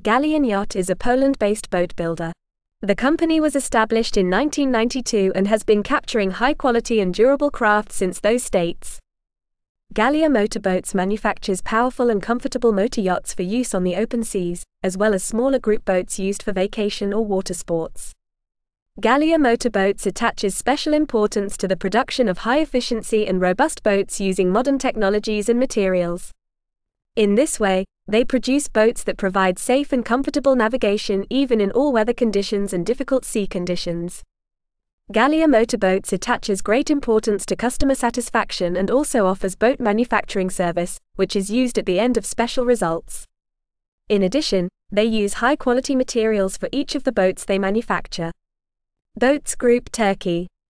Gallia Yacht is a Poland-based boat builder. The company was established in 1992 and has been capturing high-quality and durable craft since those dates. Gallia Motorboats manufactures powerful and comfortable motor yachts for use on the open seas, as well as smaller group boats used for vacation or water sports. Gallia Motorboats attaches special importance to the production of high-efficiency and robust boats using modern technologies and materials. In this way, they produce boats that provide safe and comfortable navigation even in all weather conditions and difficult sea conditions. Gallia Motorboats attaches great importance to customer satisfaction and also offers boat manufacturing service, which is used at the end of special results. In addition, they use high-quality materials for each of the boats they manufacture. Boats Group Turkey.